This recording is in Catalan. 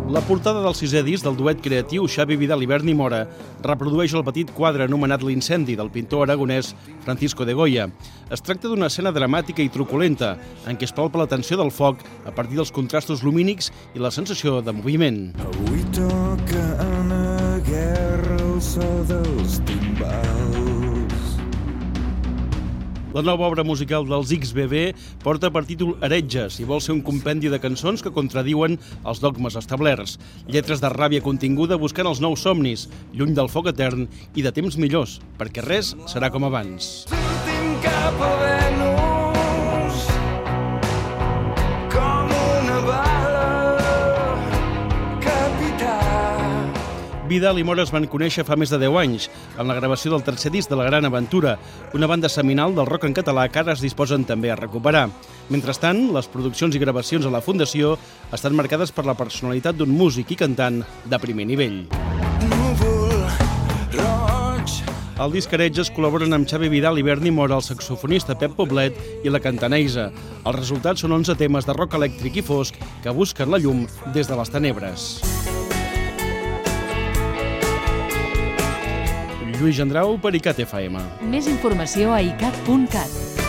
La portada del 6è disc del duet creatiu Xavi Vidal i Berni Mora reprodueix el petit quadre anomenat L'incendi del pintor aragonès Francisco de Goya. Es tracta d'una escena dramàtica i truculenta en què es palpa la tensió del foc a partir dels contrastos lumínics i la sensació de moviment. Avui toca una guerra al so dels timbals. La nova obra musical dels XBB porta per títol Heretges i vol ser un compendi de cançons que contradiuen els dogmes establerts. Lletres de ràbia continguda buscant els nous somnis, lluny del foc etern i de temps millors, perquè res serà com abans. Sortim cap a Venus com una bala, capità. Vidal i Mora es van conèixer fa més de 10 anys, en la gravació del tercer disc de La Gran Aventura, una banda seminal del rock en català que ara es disposen també a recuperar. Mentrestant, les produccions i gravacions a la Fundació estan marcades per la personalitat d'un músic i cantant de primer nivell. Núvol roig. Al disc Heretges col·laboren amb Xavi Vidal i Berni Mora, el saxofonista Pep Poblet i la cantant Eisa. Els resultats són 11 temes de rock elèctric i fosc que busquen la llum des de les tenebres. Lluís Gendrau per ICAT FM. Més informació a icat.cat.